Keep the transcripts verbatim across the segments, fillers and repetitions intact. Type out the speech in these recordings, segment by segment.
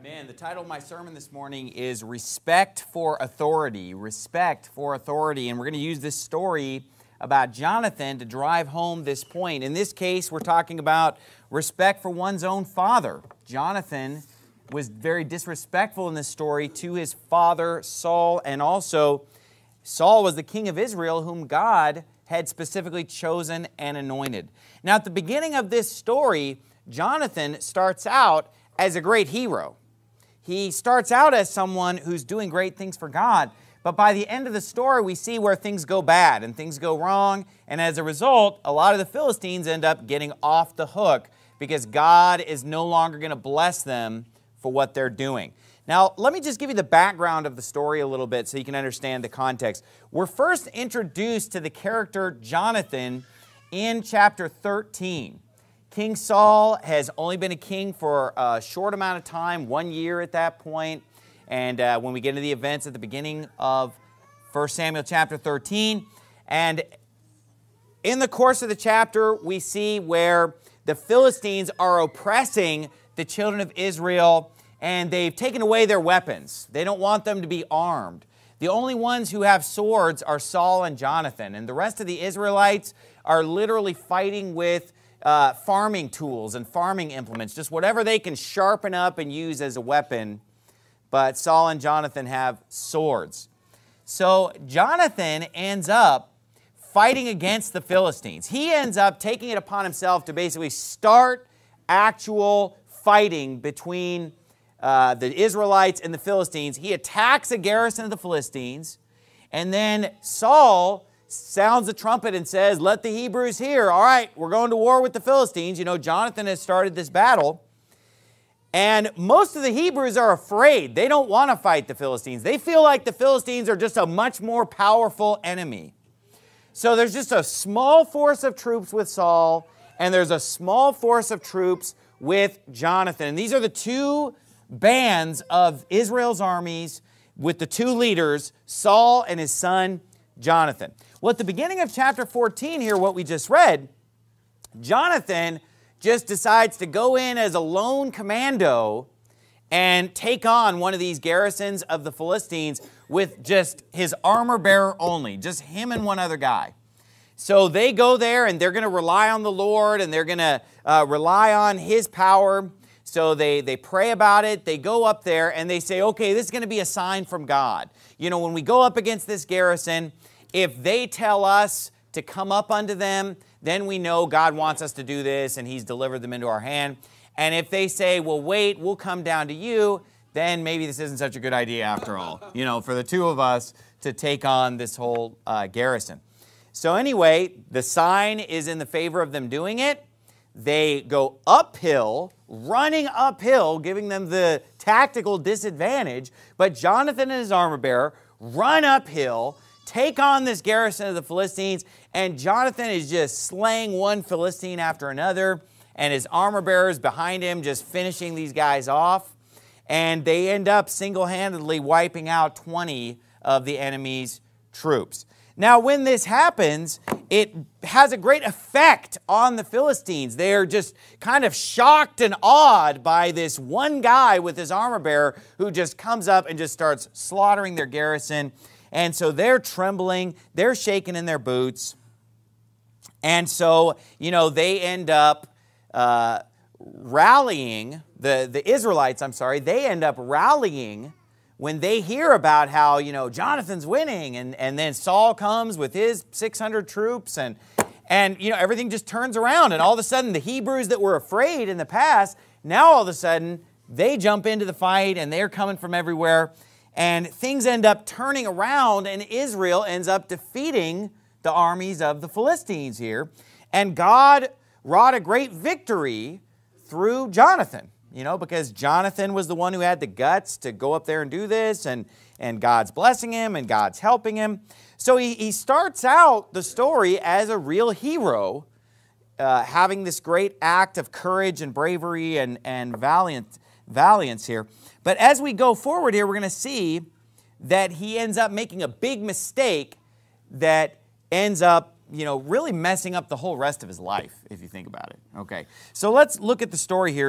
Man, the title of my sermon this morning is Respect for Authority. Respect for Authority. And we're going to use this story about Jonathan to drive home this point. In this case, we're talking about respect for one's own father. Jonathan was very disrespectful in this story to his father, Saul, and also Saul was the king of Israel whom God had specifically chosen and anointed. Now, at the beginning of this story, Jonathan starts out as a great hero. He starts out as someone who's doing great things for God, but by the end of the story, we see where things go bad and things go wrong, and as a result, a lot of the Philistines end up getting off the hook because God is no longer going to bless them for what they're doing. Now, let me just give you the background of the story a little bit so you can understand the context. We're first introduced to the character Jonathan in chapter thirteen. King Saul has only been a king for a short amount of time, one year at that point. And uh, when we get into the events at the beginning of First Samuel chapter thirteen, and in the course of the chapter, we see where the Philistines are oppressing the children of Israel, and they've taken away their weapons. They don't want them to be armed. The only ones who have swords are Saul and Jonathan, and the rest of the Israelites are literally fighting with Uh, farming tools and farming implements, just whatever they can sharpen up and use as a weapon. But Saul and Jonathan have swords. So Jonathan ends up fighting against the Philistines. He ends up taking it upon himself to basically start actual fighting between uh, the Israelites and the Philistines. He attacks a garrison of the Philistines, and then Saul sounds the trumpet and says, let the Hebrews hear. All right, we're going to war with the Philistines. You know, Jonathan has started this battle. And most of the Hebrews are afraid. They don't want to fight the Philistines. They feel like the Philistines are just a much more powerful enemy. So there's just a small force of troops with Saul, and there's a small force of troops with Jonathan. And these are the two bands of Israel's armies with the two leaders, Saul and his son Jonathan. Well, at the beginning of chapter fourteen here, what we just read, Jonathan just decides to go in as a lone commando and take on one of these garrisons of the Philistines with just his armor bearer only, just him and one other guy. So they go there and they're going to rely on the Lord and they're going to uh, rely on His power. So they, they pray about it, they go up there and they say, okay, this is going to be a sign from God. You know, when we go up against this garrison, if they tell us to come up unto them, then we know God wants us to do this and He's delivered them into our hand. And if they say, well, wait, we'll come down to you, then maybe this isn't such a good idea after all, you know, for the two of us to take on this whole uh, garrison. So anyway, the sign is in the favor of them doing it. They go uphill, running uphill, giving them the tactical disadvantage. But Jonathan and his armor bearer run uphill, take on this garrison of the Philistines, and Jonathan is just slaying one Philistine after another, and his armor bearers behind him just finishing these guys off, and they end up single-handedly wiping out twenty of the enemy's troops. Now, when this happens, it has a great effect on the Philistines. They're just kind of shocked and awed by this one guy with his armor bearer who just comes up and just starts slaughtering their garrison. And so they're trembling, they're shaking in their boots. And so, you know, they end up uh, rallying, the, the Israelites, I'm sorry, they end up rallying when they hear about how, you know, Jonathan's winning. And, and then Saul comes with his six hundred troops and, and, you know, everything just turns around. And all of a sudden, the Hebrews that were afraid in the past, now all of a sudden, they jump into the fight and they're coming from everywhere. And things end up turning around and Israel ends up defeating the armies of the Philistines here. And God wrought a great victory through Jonathan, you know, because Jonathan was the one who had the guts to go up there and do this, and, and God's blessing him and God's helping him. So he, he starts out the story as a real hero, uh, having this great act of courage and bravery and, and valiant, valiance here. But as we go forward here, we're going to see that he ends up making a big mistake that ends up, you know, really messing up the whole rest of his life, if you think about it. Okay, so let's look at the story here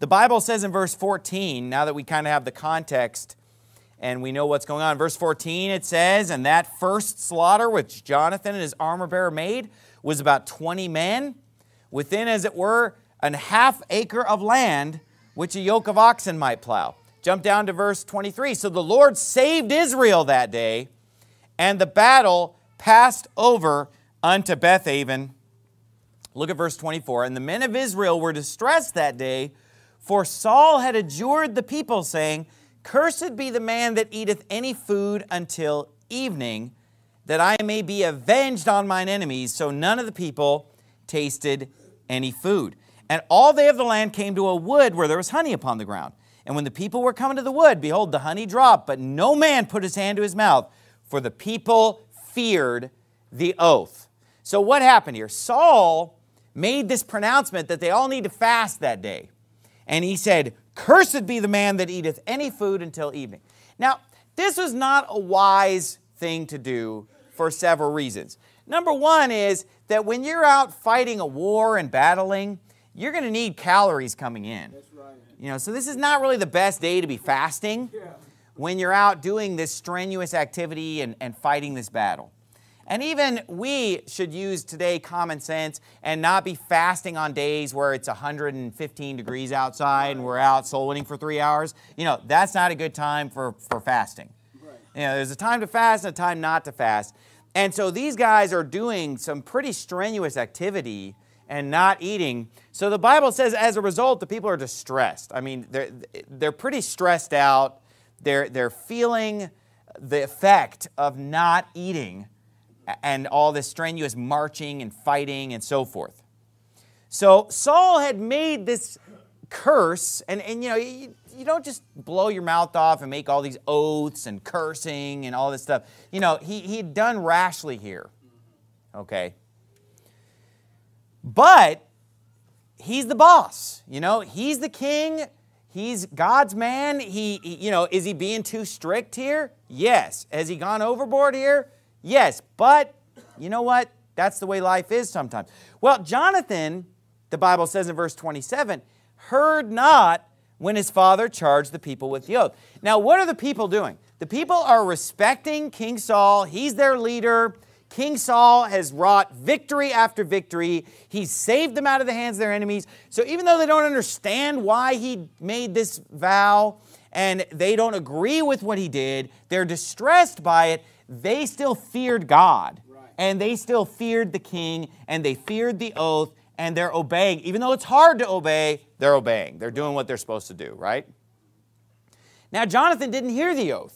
The Bible says in verse fourteen, now that we kind of have the context and we know what's going on, verse fourteen it says, and that first slaughter which Jonathan and his armor bearer made was about twenty men, within, as it were, an half acre of land, which a yoke of oxen might plow. Jump down to verse twenty-three. So the Lord saved Israel that day, and the battle passed over unto Bethaven. Look at verse twenty-four. And the men of Israel were distressed that day, for Saul had adjured the people, saying, Cursed be the man that eateth any food until evening, that I may be avenged on mine enemies. So none of the people tasted any food. And all they of the land came to a wood where there was honey upon the ground. And when the people were coming to the wood, behold, the honey dropped, but no man put his hand to his mouth, for the people feared the oath. So what happened here? Saul made this pronouncement that they all need to fast that day. And he said, Cursed be the man that eateth any food until evening. Now, this was not a wise thing to do for several reasons. Number one is that when you're out fighting a war and battling, you're going to need calories coming in. That's right. You know, so this is not really the best day to be fasting yeah. when you're out doing this strenuous activity and, and fighting this battle. And even we should use today common sense and not be fasting on days where it's one hundred fifteen degrees outside and we're out soul winning for three hours. You know, that's not a good time for, for fasting. Right. You know, there's a time to fast and a time not to fast. And so these guys are doing some pretty strenuous activity and not eating. So the Bible says as a result, the people are distressed. I mean, they're, they're pretty stressed out. They're, they're feeling the effect of not eating and all this strenuous marching and fighting and so forth. So Saul had made this curse, and, and you know, you, you don't just blow your mouth off and make all these oaths and cursing and all this stuff. You know, he, he had done rashly here, okay? But he's the boss, you know, he's the king, he's God's man. He, he, you know, is he being too strict here? Yes. Has he gone overboard here? Yes. But you know what? That's the way life is sometimes. Well, Jonathan, the Bible says in verse twenty-seven, heard not when his father charged the people with the oath. Now, what are the people doing? The people are respecting King Saul. He's their leader. King Saul has wrought victory after victory. He's saved them out of the hands of their enemies. So even though they don't understand why he made this vow and they don't agree with what he did, they're distressed by it, they still feared God. Right. And they still feared the king, and they feared the oath, and they're obeying. Even though it's hard to obey, they're obeying. They're doing what they're supposed to do, right? Now, Jonathan didn't hear the oath.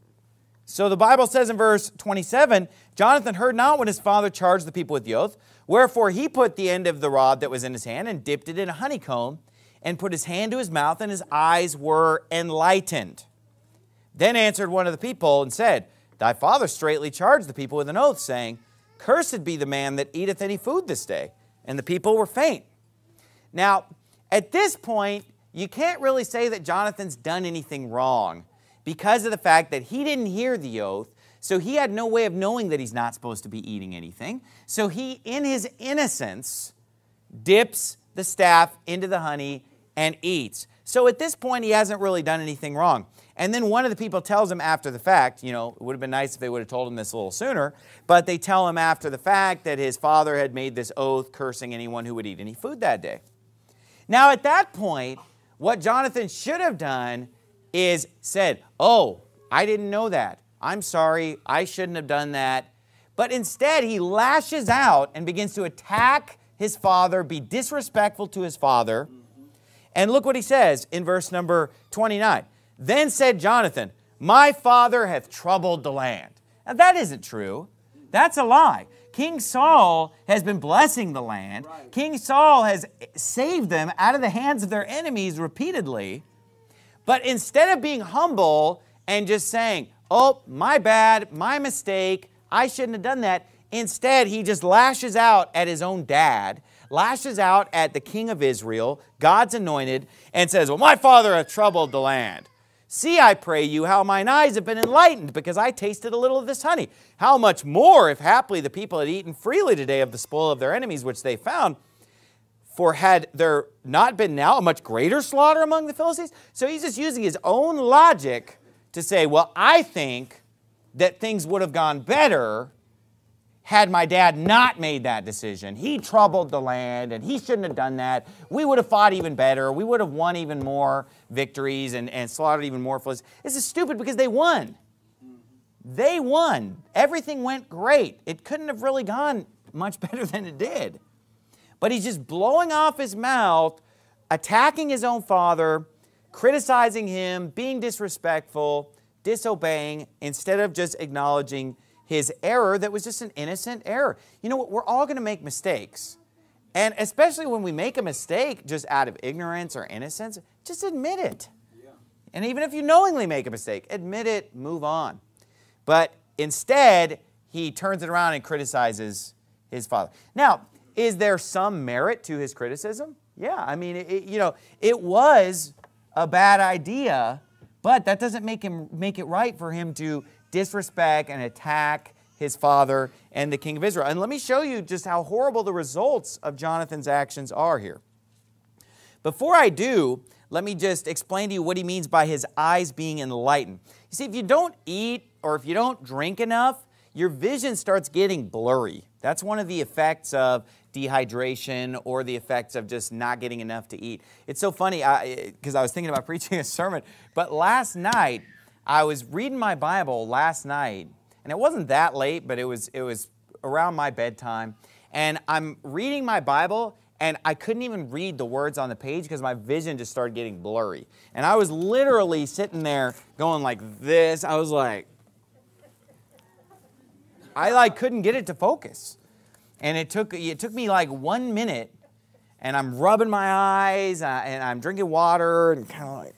So the Bible says in verse twenty-seven, Jonathan heard not when his father charged the people with the oath. Wherefore he put the end of the rod that was in his hand and dipped it in a honeycomb and put his hand to his mouth, and his eyes were enlightened. Then answered one of the people and said, Thy father straitly charged the people with an oath, saying, Cursed be the man that eateth any food this day. And the people were faint. Now, at this point, you can't really say that Jonathan's done anything wrong because of the fact that he didn't hear the oath, so he had no way of knowing that he's not supposed to be eating anything. So he, in his innocence, dips the staff into the honey and eats. So at this point, he hasn't really done anything wrong. And then one of the people tells him after the fact, you know, it would have been nice if they would have told him this a little sooner, but they tell him after the fact that his father had made this oath cursing anyone who would eat any food that day. Now at that point, what Jonathan should have done is said, oh, I didn't know that. I'm sorry, I shouldn't have done that. But instead, he lashes out and begins to attack his father, be disrespectful to his father. And look what he says in verse number twenty-nine. Then said Jonathan, My father hath troubled the land. Now that isn't true. That's a lie. King Saul has been blessing the land. Right. King Saul has saved them out of the hands of their enemies repeatedly. But instead of being humble and just saying, oh, my bad, my mistake, I shouldn't have done that, instead he just lashes out at his own dad, lashes out at the king of Israel, God's anointed, and says, well, my father hath troubled the land. See, I pray you, how mine eyes have been enlightened, because I tasted a little of this honey. How much more, if haply the people had eaten freely today of the spoil of their enemies, which they found. For had there not been now a much greater slaughter among the Philistines? So he's just using his own logic to say, well, I think that things would have gone better had my dad not made that decision. He troubled the land, and he shouldn't have done that. We would have fought even better. We would have won even more victories and, and slaughtered even more Philistines. This is stupid because they won. They won. Everything went great. It couldn't have really gone much better than it did. But he's just blowing off his mouth, attacking his own father, criticizing him, being disrespectful, disobeying, instead of just acknowledging his error that was just an innocent error. You know what? We're all going to make mistakes. And especially when we make a mistake just out of ignorance or innocence, just admit it. Yeah. And even if you knowingly make a mistake, admit it, move on. But instead, he turns it around and criticizes his father. Now, is there some merit to his criticism? Yeah, I mean, it, you know, it was a bad idea, but that doesn't make him make it right for him to disrespect and attack his father and the king of Israel. And let me show you just how horrible the results of Jonathan's actions are here. Before I do, let me just explain to you what he means by his eyes being enlightened. You see, if you don't eat or if you don't drink enough, your vision starts getting blurry. That's one of the effects of dehydration or the effects of just not getting enough to eat. It's so funny because I, I was thinking about preaching a sermon, but last night, I was reading my Bible last night, and it wasn't that late, but it was, it was around my bedtime. And I'm reading my Bible, and I couldn't even read the words on the page because my vision just started getting blurry. And I was literally sitting there going like this. I was like, I like couldn't get it to focus. And it took, it took me like one minute, and I'm rubbing my eyes, uh, and I'm drinking water, and kind of like,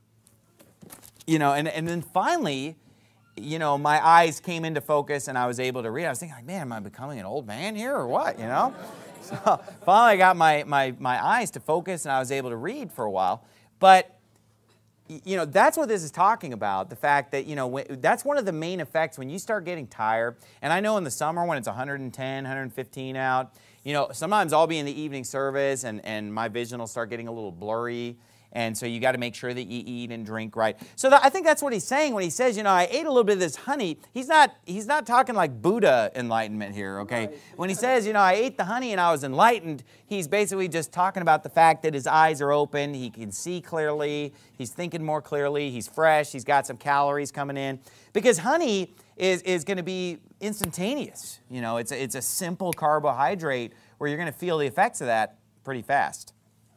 you know, and, and then finally, you know, my eyes came into focus and I was able to read. I was thinking like, man, am I becoming an old man here or what, you know? So finally I got my, my, my eyes to focus and I was able to read for a while. But, you know, that's what this is talking about, the fact that, you know, that's one of the main effects when you start getting tired. And I know in the summer when it's one hundred ten, one hundred fifteen out, you know, sometimes I'll be in the evening service and, and my vision will start getting a little blurry. And so you got to make sure that you eat and drink right. So that, I think that's what he's saying when he says, you know, I ate a little bit of this honey. He's not, he's not talking like Buddha enlightenment here, okay? Right. When he says, you know, I ate the honey and I was enlightened, he's basically just talking about the fact that his eyes are open, he can see clearly, he's thinking more clearly, he's fresh, he's got some calories coming in. Because honey is, is going to be instantaneous. You know, it's a, it's a simple carbohydrate where you're going to feel the effects of that pretty fast.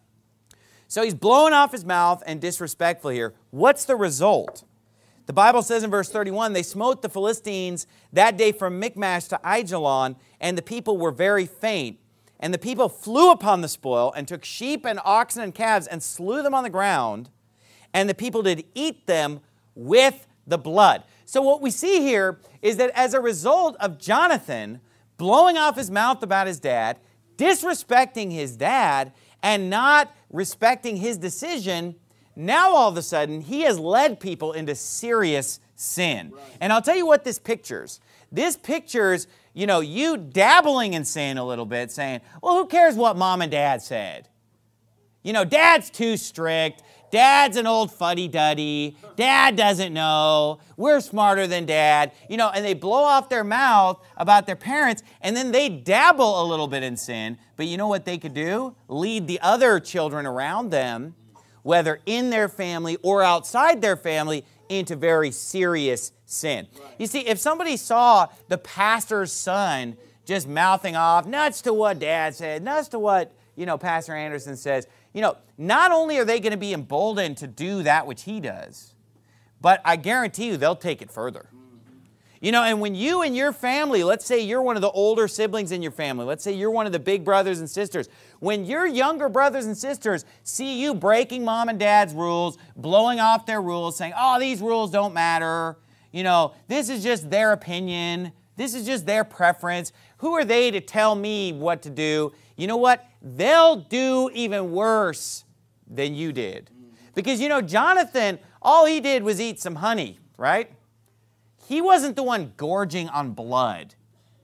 So he's blowing off his mouth and disrespectful here. What's the result? The Bible says in verse thirty-one, they smote the Philistines that day from Michmash to Aijalon, and the people were very faint. And the people flew upon the spoil and took sheep and oxen and calves and slew them on the ground. And the people did eat them with the blood. So what we see here is that as a result of Jonathan blowing off his mouth about his dad, disrespecting his dad, and not respecting his decision, now all of a sudden he has led people into serious sin. Right. And I'll tell you what this pictures. This pictures, you know, you dabbling in sin a little bit, saying, well, who cares what mom and dad said? You know, dad's too strict. Dad's an old fuddy-duddy. Dad doesn't know. We're smarter than dad. You know, and they blow off their mouth about their parents, and then they dabble a little bit in sin. But you know what they could do? Lead the other children around them, whether in their family or outside their family, into very serious sin. Right. You see, if somebody saw the pastor's son just mouthing off, nuts to what dad said, nuts to what, you know, Pastor Anderson says, you know, not only are they going to be emboldened to do that which he does, but I guarantee you they'll take it further. You know, and when you and your family, let's say you're one of the older siblings in your family, let's say you're one of the big brothers and sisters, when your younger brothers and sisters see you breaking mom and dad's rules, blowing off their rules, saying, oh, these rules don't matter, you know, this is just their opinion, this is just their preference, who are they to tell me what to do? You know what? They'll do even worse than you did. Because, you know, Jonathan, all he did was eat some honey, right? He wasn't the one gorging on blood.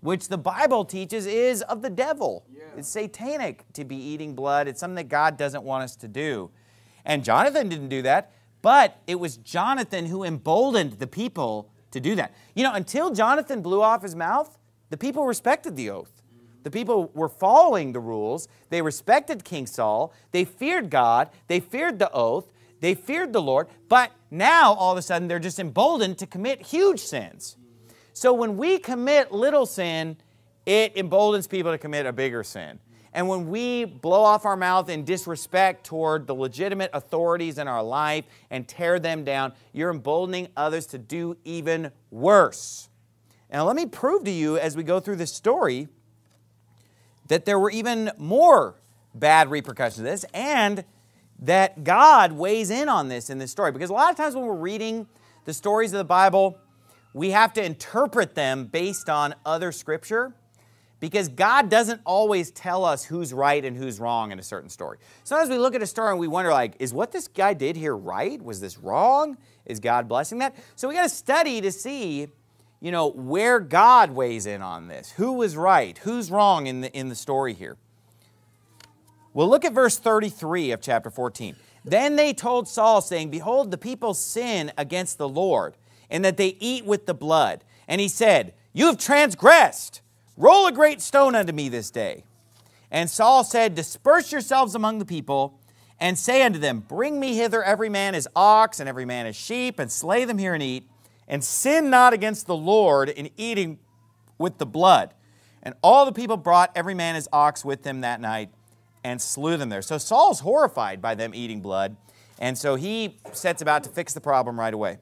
which the Bible teaches is of the devil. Yeah. It's satanic to be eating blood. It's something that God doesn't want us to do. And Jonathan didn't do that, but it was Jonathan who emboldened the people to do that. You know, until Jonathan blew off his mouth, the people respected the oath. The people were following the rules. They respected King Saul. They feared God. They feared the oath. They feared the Lord. But now, all of a sudden, they're just emboldened to commit huge sins. So when we commit little sin, it emboldens people to commit a bigger sin. And when we blow off our mouth in disrespect toward the legitimate authorities in our life and tear them down, you're emboldening others to do even worse. Now, let me prove to you as we go through this story that there were even more bad repercussions of this, and that God weighs in on this in this story. Because a lot of times when we're reading the stories of the Bible, we have to interpret them based on other Scripture, because God doesn't always tell us who's right and who's wrong in a certain story. Sometimes we look at a story and we wonder, like, is what this guy did here right? Was this wrong? Is God blessing that? So we got to study to see, you know, where God weighs in on this. Who was right? Who's wrong in the, in the story here? Well, look at verse thirty-three of chapter fourteen. Then they told Saul, saying, behold, the people sin against the Lord, and that they eat with the blood. And he said, you have transgressed. Roll a great stone unto me this day. And Saul said, disperse yourselves among the people, and say unto them, bring me hither every man his ox, and every man his sheep, and slay them here and eat, and sin not against the Lord in eating with the blood. And all the people brought every man his ox with them that night, and slew them there. So Saul's horrified by them eating blood, and so he sets about to fix the problem right away.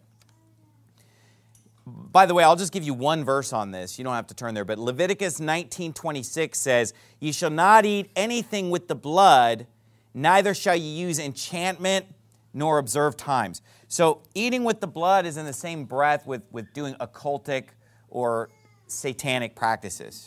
By the way, I'll just give you one verse on this. You don't have to turn there, but Leviticus nineteen twenty-six says, ye shall not eat anything with the blood, neither shall ye use enchantment nor observe times. So eating with the blood is in the same breath with, with doing occultic or satanic practices.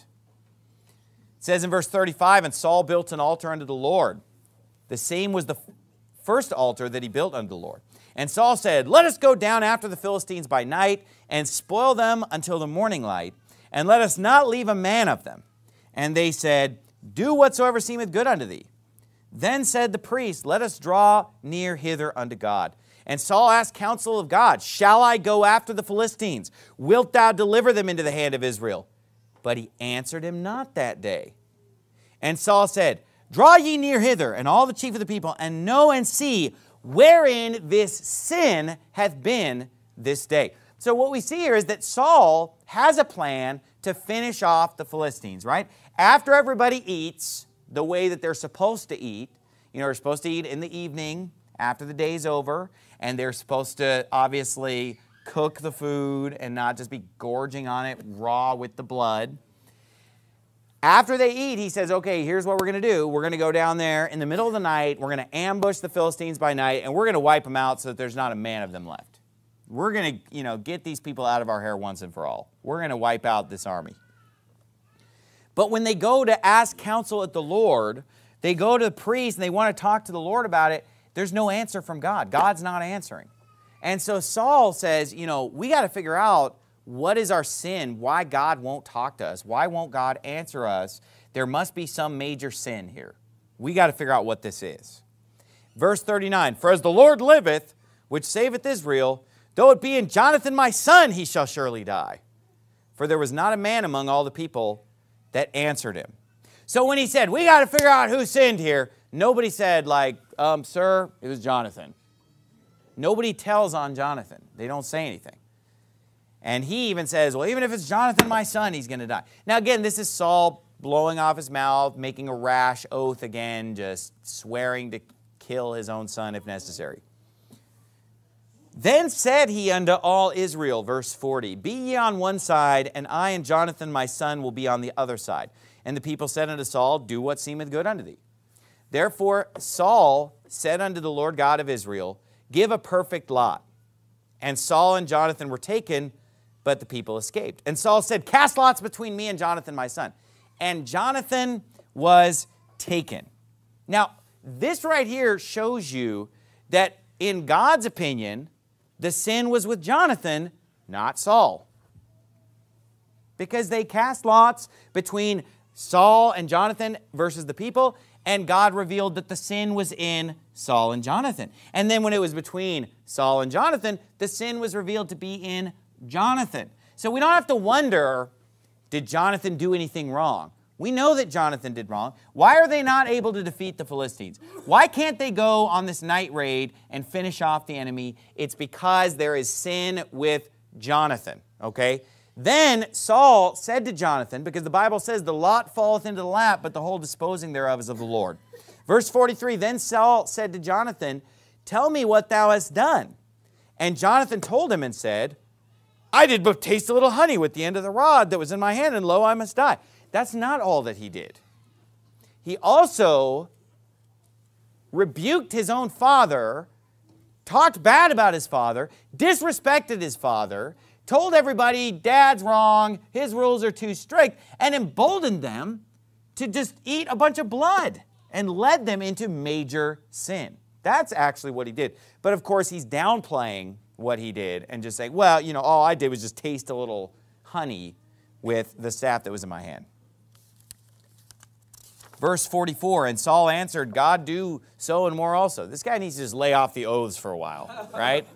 It says in verse thirty-five, and Saul built an altar unto the Lord. The same was the first altar that he built unto the Lord. And Saul said, let us go down after the Philistines by night, and spoil them until the morning light, and let us not leave a man of them. And they said, do whatsoever seemeth good unto thee. Then said the priest, let us draw near hither unto God. And Saul asked counsel of God, shall I go after the Philistines? Wilt thou deliver them into the hand of Israel? But he answered him not that day. And Saul said, draw ye near hither, and all the chief of the people, and know and see wherein this sin hath been this day. So what we see here is that Saul has a plan to finish off the Philistines, right? After everybody eats the way that they're supposed to eat, you know, they're supposed to eat in the evening after the day's over, and they're supposed to obviously cook the food and not just be gorging on it raw with the blood. After they eat, he says, okay, here's what we're going to do. We're going to go down there in the middle of the night. We're going to ambush the Philistines by night, and we're going to wipe them out so that there's not a man of them left. We're going to, you know, get these people out of our hair once and for all. We're going to wipe out this army. But when they go to ask counsel at the Lord, they go to the priest and they want to talk to the Lord about it. There's no answer from God. God's not answering. And so Saul says, you know, we got to figure out what is our sin, why God won't talk to us, why won't God answer us. There must be some major sin here. We got to figure out what this is. Verse thirty-nine, for as the Lord liveth, which saveth Israel, though it be in Jonathan my son, he shall surely die. For there was not a man among all the people that answered him. So when he said, we got to figure out who sinned here, nobody said like, um, sir, it was Jonathan. Nobody tells on Jonathan. They don't say anything. And he even says, well, even if it's Jonathan, my son, he's going to die. Now, again, this is Saul blowing off his mouth, making a rash oath again, just swearing to kill his own son if necessary. Then said he unto all Israel, verse forty, be ye on one side, and I and Jonathan my son will be on the other side. And the people said unto Saul, do what seemeth good unto thee. Therefore Saul said unto the Lord God of Israel, give a perfect lot. And Saul and Jonathan were taken, but the people escaped. And Saul said, cast lots between me and Jonathan my son. And Jonathan was taken. Now, this right here shows you that in God's opinion, the sin was with Jonathan, not Saul. because they cast lots between Saul and Jonathan versus the people, and God revealed that the sin was in Saul and Jonathan. And then when it was between Saul and Jonathan, the sin was revealed to be in Jonathan. So we don't have to wonder, did Jonathan do anything wrong? We know that Jonathan did wrong. Why are they not able to defeat the Philistines? Why can't they go on this night raid and finish off the enemy? It's because there is sin with Jonathan, okay? Then Saul said to Jonathan, because the Bible says, the lot falleth into the lap, but the whole disposing thereof is of the Lord. Verse forty-three, then Saul said to Jonathan, tell me what thou hast done. And Jonathan told him and said, I did but taste a little honey with the end of the rod that was in my hand, and lo, I must die. That's not all that he did. He also rebuked his own father, talked bad about his father, disrespected his father, told everybody Dad's wrong, his rules are too strict, and emboldened them to just eat a bunch of blood and led them into major sin. That's actually what he did. But of course, he's downplaying what he did and just saying, well, you know, all I did was just taste a little honey with the staff that was in my hand. Verse forty-four, and Saul answered, God do so and more also. This guy needs to just lay off the oaths for a while, right?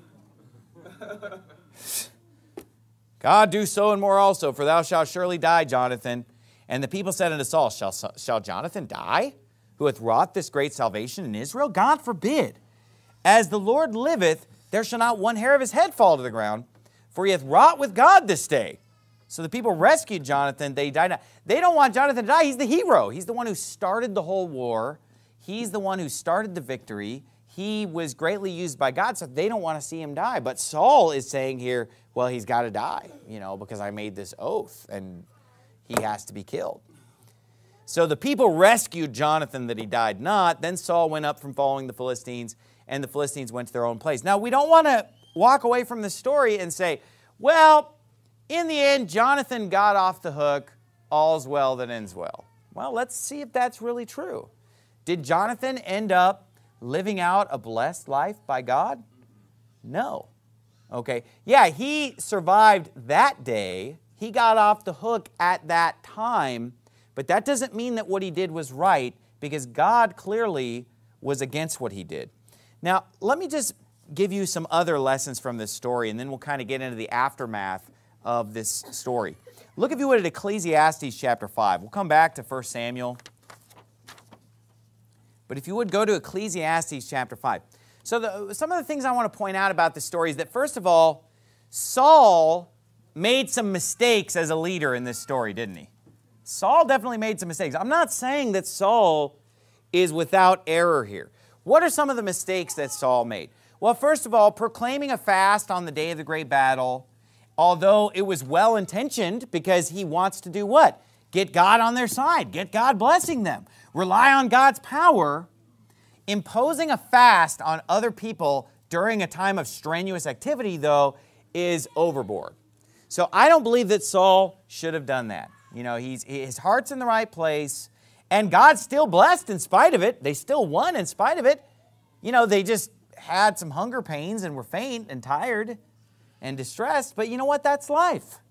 God do so and more also, for thou shalt surely die, Jonathan. And the people said unto Saul, Shall, shall Jonathan die, who hath wrought this great salvation in Israel? God forbid. As the Lord liveth, there shall not one hair of his head fall to the ground, for he hath wrought with God this day. So the people rescued Jonathan. They died not. They don't want Jonathan to die. He's the hero. He's the one who started the whole war. He's the one who started the victory. He was greatly used by God, so they don't want to see him die. But Saul is saying here, well, he's got to die, you know, because I made this oath, and he has to be killed. So the people rescued Jonathan that he died not. Then Saul went up from following the Philistines, and the Philistines went to their own place. Now, we don't want to walk away from the story and say, well, in the end, Jonathan got off the hook. All's well that ends well. Well, let's see if that's really true. Did Jonathan end up living out a blessed life by God? No. Okay. Yeah, he survived that day. He got off the hook at that time. But that doesn't mean that what he did was right, because God clearly was against what he did. Now, let me just give you some other lessons from this story, and then we'll kind of get into the aftermath of this story. Look, if you would, at Ecclesiastes chapter five. We'll come back to First Samuel. But if you would, go to Ecclesiastes chapter five. So the, some of the things I want to point out about this story is that, first of all, Saul made some mistakes as a leader in this story, didn't he? Saul definitely made some mistakes. I'm not saying that Saul is without error here. What are some of the mistakes that Saul made? Well, first of all, proclaiming a fast on the day of the great battle, although it was well-intentioned, because he wants to do what? Get God on their side. Get God blessing them. Rely on God's power. Imposing a fast on other people during a time of strenuous activity, though, is overboard. So I don't believe that Saul should have done that. You know, he's, his heart's in the right place, and God's still blessed in spite of it. They still won in spite of it. You know, they just had some hunger pains and were faint and tired and distressed, but you know what? That's life.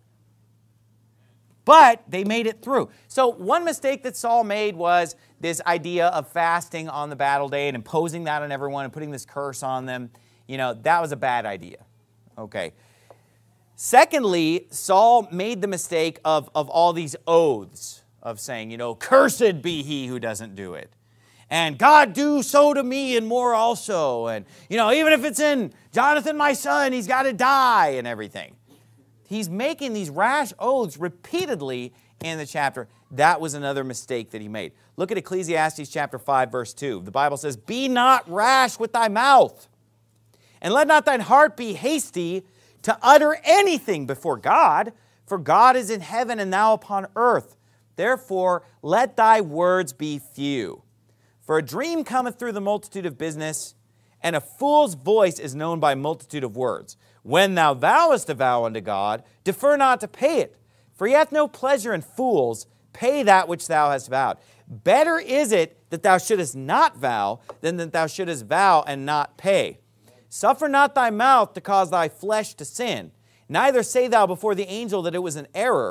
But they made it through. So one mistake that Saul made was this idea of fasting on the battle day and imposing that on everyone and putting this curse on them. You know, that was a bad idea. Okay. Secondly, Saul made the mistake of, of all these oaths of saying, you know, cursed be he who doesn't do it. And God do so to me and more also. And, you know, even if it's in Jonathan, my son, he's got to die and everything. He's making these rash oaths repeatedly in the chapter. That was another mistake that he made. Look at Ecclesiastes chapter five, verse two. The Bible says, be not rash with thy mouth, and let not thine heart be hasty to utter anything before God, for God is in heaven and thou upon earth. Therefore, let thy words be few. For a dream cometh through the multitude of business, and a fool's voice is known by multitude of words. When thou vowest a vow unto God, defer not to pay it, for he hath no pleasure in fools. Pay that which thou hast vowed. Better is it that thou shouldest not vow than that thou shouldest vow and not pay. Suffer not thy mouth to cause thy flesh to sin. Neither say thou before the angel that it was an error,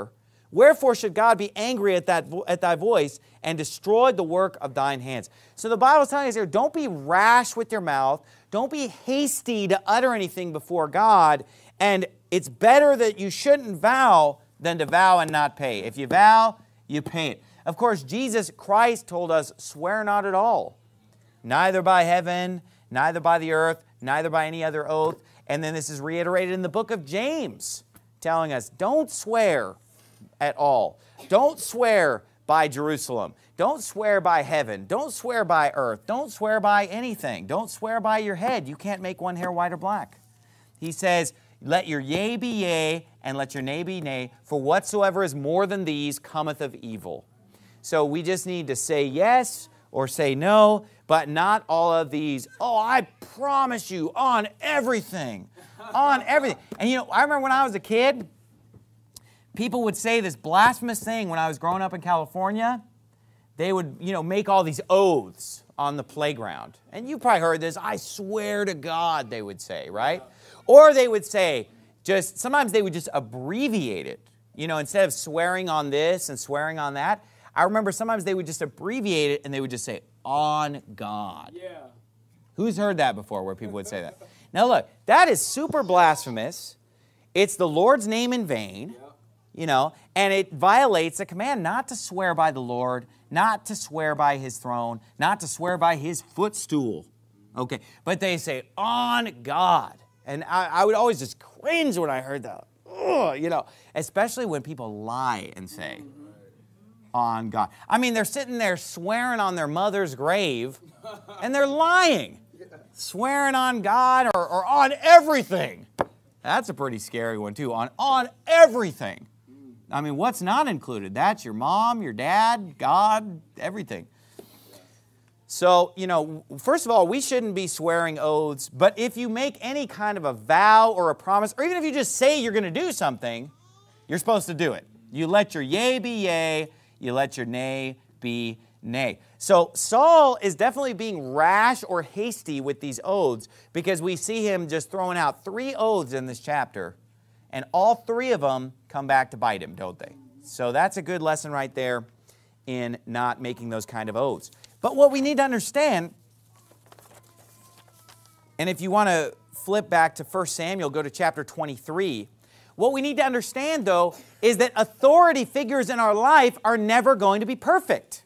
Wherefore should God be angry at, that, at thy voice and destroy the work of thine hands? So the Bible is telling us here, don't be rash with your mouth. Don't be hasty to utter anything before God. And it's better that you shouldn't vow than to vow and not pay. If you vow, you pay it. Of course, Jesus Christ told us, swear not at all. Neither by heaven, neither by the earth, neither by any other oath. And then this is reiterated in the book of James, telling us, don't swear at all. Don't swear by Jerusalem. Don't swear by heaven. Don't swear by earth. Don't swear by anything. Don't swear by your head. You can't make one hair white or black. He says, let your yea be yea, and let your nay be nay, for whatsoever is more than these cometh of evil. So we just need to say yes or say no, but not all of these, oh, I promise you, on everything, on everything. And you know, I remember when I was a kid, people would say this blasphemous thing when I was growing up in California. They would, you know, make all these oaths on the playground. And you probably heard this, I swear to God, they would say, right? Or they would say, just, sometimes they would just abbreviate it. You know, instead of swearing on this and swearing on that, I remember sometimes they would just abbreviate it and they would just say, on God. Yeah. Who's heard that before where people would say that? Now look, that is super blasphemous. It's the Lord's name in vain. Yeah. You know, and it violates a command not to swear by the Lord, not to swear by His throne, not to swear by His footstool. Okay, but they say, on God. And I, I would always just cringe when I heard that. Ugh, you know, especially when people lie and say, on God. I mean, they're sitting there swearing on their mother's grave, and they're lying. Swearing on God or, or on everything. That's a pretty scary one, too. On, on everything. I mean, what's not included? That's your mom, your dad, God, everything. So, you know, first of all, we shouldn't be swearing oaths, but if you make any kind of a vow or a promise, or even if you just say you're going to do something, you're supposed to do it. You let your yea be yea, you let your nay be nay. So Saul is definitely being rash or hasty with these oaths because we see him just throwing out three oaths in this chapter. And all three of them come back to bite him, don't they? So that's a good lesson right there in not making those kind of oaths. But what we need to understand, and if you want to flip back to First Samuel, go to chapter twenty-three. What we need to understand, though, is that authority figures in our life are never going to be perfect.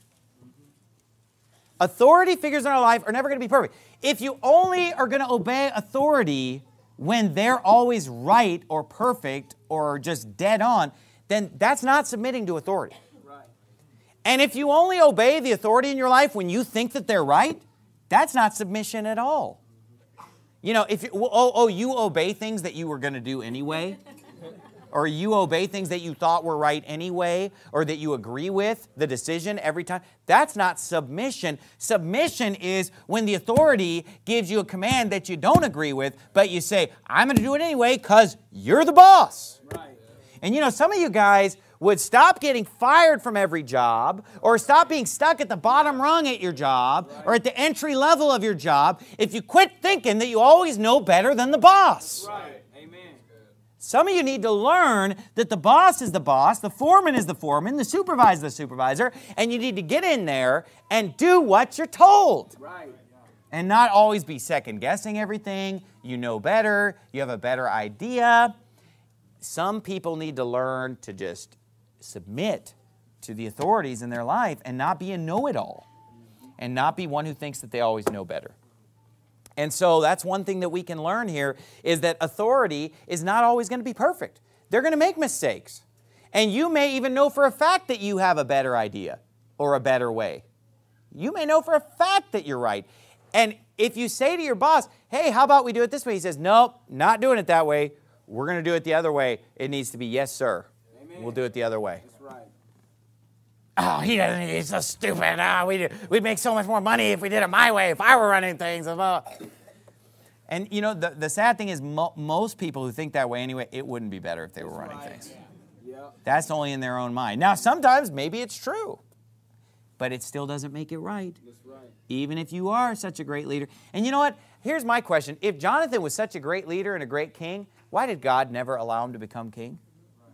Authority figures in our life are never going to be perfect. If you only are going to obey authority when they're always right or perfect or just dead on, then that's not submitting to authority. Right. And if you only obey the authority in your life when you think that they're right, that's not submission at all. You know, if you, oh, oh, you obey things that you were going to do anyway, or you obey things that you thought were right anyway, or that you agree with the decision every time. That's not submission. Submission is when the authority gives you a command that you don't agree with, but you say, I'm going to do it anyway because you're the boss. Right. And you know, some of you guys would stop getting fired from every job, or stop being stuck at the bottom rung at your job, right, or at the entry level of your job, if you quit thinking that you always know better than the boss. Right. Some of you need to learn that the boss is the boss, the foreman is the foreman, the supervisor is the supervisor, and you need to get in there and do what you're told. Right. And not always be second-guessing everything. You know better. You have a better idea. Some people need to learn to just submit to the authorities in their life and not be a know-it-all, and not be one who thinks that they always know better. And so that's one thing that we can learn here, is that authority is not always going to be perfect. They're going to make mistakes. And you may even know for a fact that you have a better idea or a better way. You may know for a fact that you're right. And if you say to your boss, hey, how about we do it this way? He says, nope, not doing it that way. We're going to do it the other way. It needs to be, yes, sir. Amen. We'll do it the other way. That's right. Oh, he doesn't, he's so stupid. Oh, we'd, we'd make so much more money if we did it my way, if I were running things. And, you know, the, the sad thing is mo most people who think that way anyway, it wouldn't be better if they were running things. Yeah. Yeah. That's only in their own mind. Now, sometimes maybe it's true, but it still doesn't make it right. That's right. Even if you are such a great leader. And you know what? Here's my question. If Jonathan was such a great leader and a great king, why did God never allow him to become king? Right.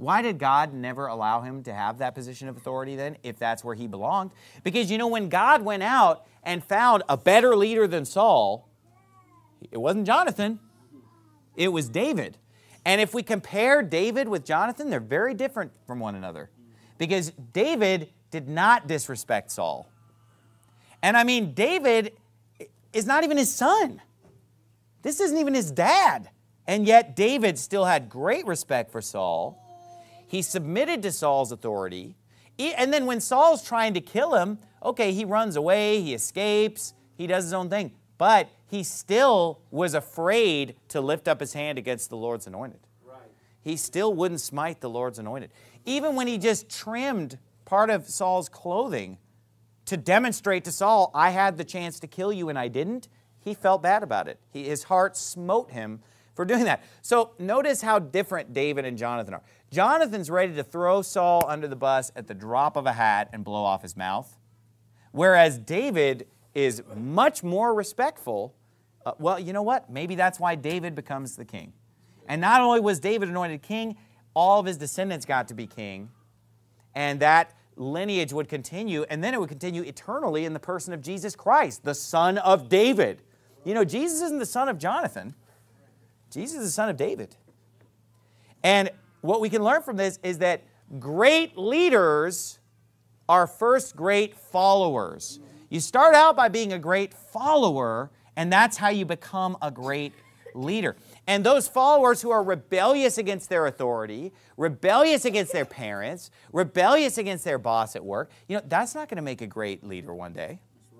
Why did God never allow him to have that position of authority then, if that's where he belonged? Because, you know, when God went out and found a better leader than Saul, it wasn't Jonathan, it was David. And if we compare David with Jonathan, they're very different from one another. Because David did not disrespect Saul. And I mean, David is not even his son. This isn't even his dad. And yet David still had great respect for Saul. He submitted to Saul's authority. And then when Saul's trying to kill him, okay, he runs away, he escapes, he does his own thing. But he still was afraid to lift up his hand against the Lord's anointed. Right. He still wouldn't smite the Lord's anointed. Even when he just trimmed part of Saul's clothing to demonstrate to Saul, I had the chance to kill you and I didn't, he felt bad about it. He, his heart smote him for doing that. So notice how different David and Jonathan are. Jonathan's ready to throw Saul under the bus at the drop of a hat and blow off his mouth, whereas David is much more respectful. Uh, well, you know what? Maybe that's why David becomes the king. And not only was David anointed king, all of his descendants got to be king, and that lineage would continue, and then it would continue eternally in the person of Jesus Christ, the son of David. You know, Jesus isn't the son of Jonathan. Jesus is the son of David. And what we can learn from this is that great leaders are first great followers. You start out by being a great follower, and that's how you become a great leader. And those followers who are rebellious against their authority, rebellious against their parents, rebellious against their boss at work, you know, that's not going to make a great leader one day.